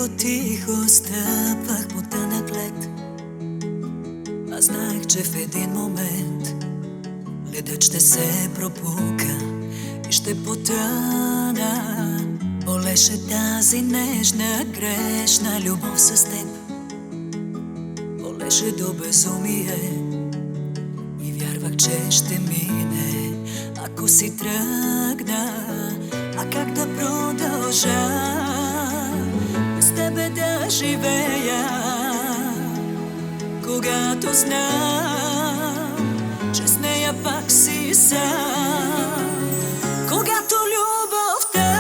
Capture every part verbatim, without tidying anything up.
Тихо, тихо стъпвах по тънък лед. Аз знаех, че в един момент ледът ще се пропука и ще потъна. Болеше тази нежна, грешна любов с теб. Болеше до безумие и вярвах, че ще мине, ако си тръгна. А как да продължа без тебе да живея, когато знам, че с нея пак си сам? Когато любовта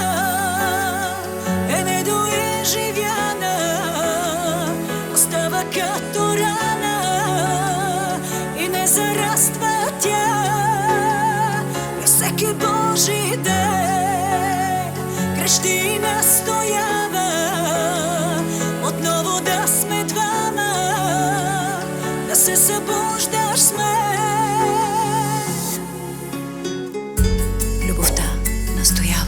е недоизживяна, остава като рана и не зараства тя. И всеки Божи ден крещи и настоява отново да сме двама, да се събуждаш с мен. Любовта настоява.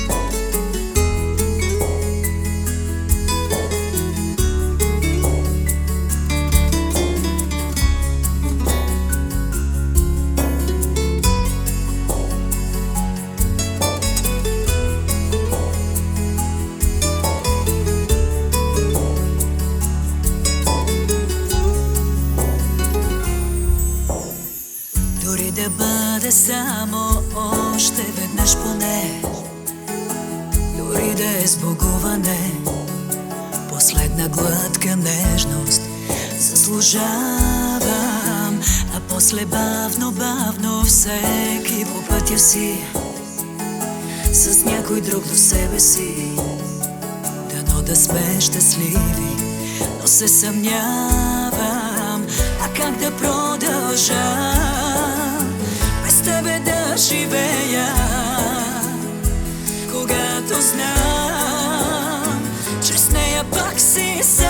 Дори да бъде само още веднъж поне, дори да е сбогуване, последна глътка нежност заслужавам. А после бавно, бавно всеки по пътя си, с някой друг до себе си, дано да сме щастливи, но се съмнявам. А как да продължа без тебе да живея, когато знам, че с нея пак си сам?